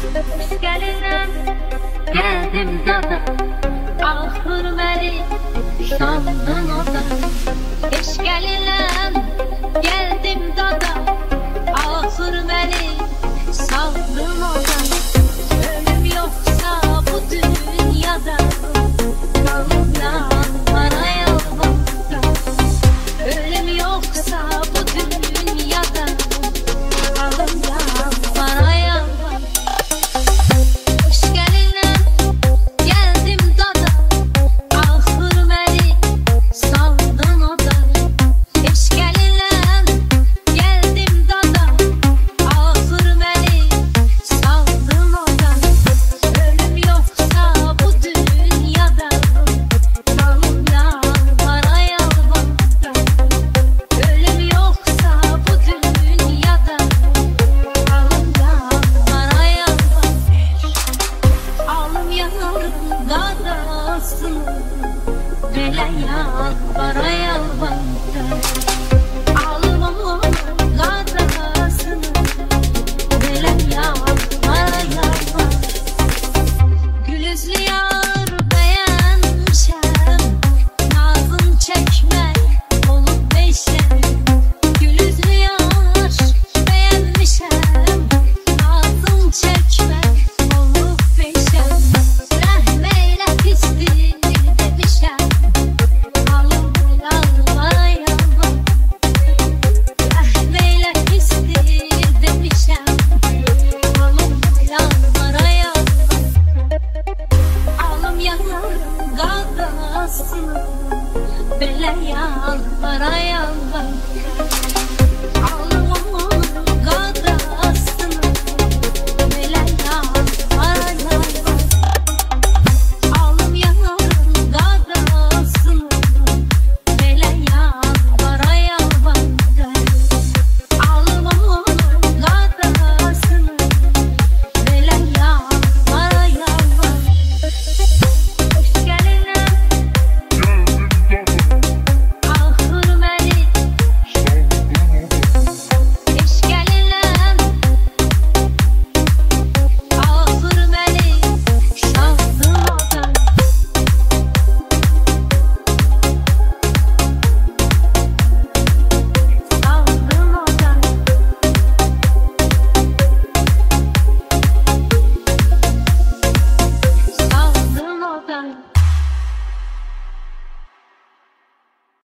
Gəlirəm, gəldim dada, axır məni sandın oda. Eş gəlirəm, gəldim dada, axır məni sandın oda. Ölüm yoxsa bu dünyada, qalım yanlara yalvarda. Ölüm yoxsa bu dünyada, qalım yanlara yalvarda. Hoş gəlirəm, gəldim dada, axır məni sandın oda. Eş gəlirəm, gəldim dada, axır məni sandın oda. Ölüm yoxsa bu dünyada, qalım yanlara yalvarda. Ölüm yoxsa bu dünyada, qalım yanlara yalvarda. Alım yanarım dadasını, belə yalvara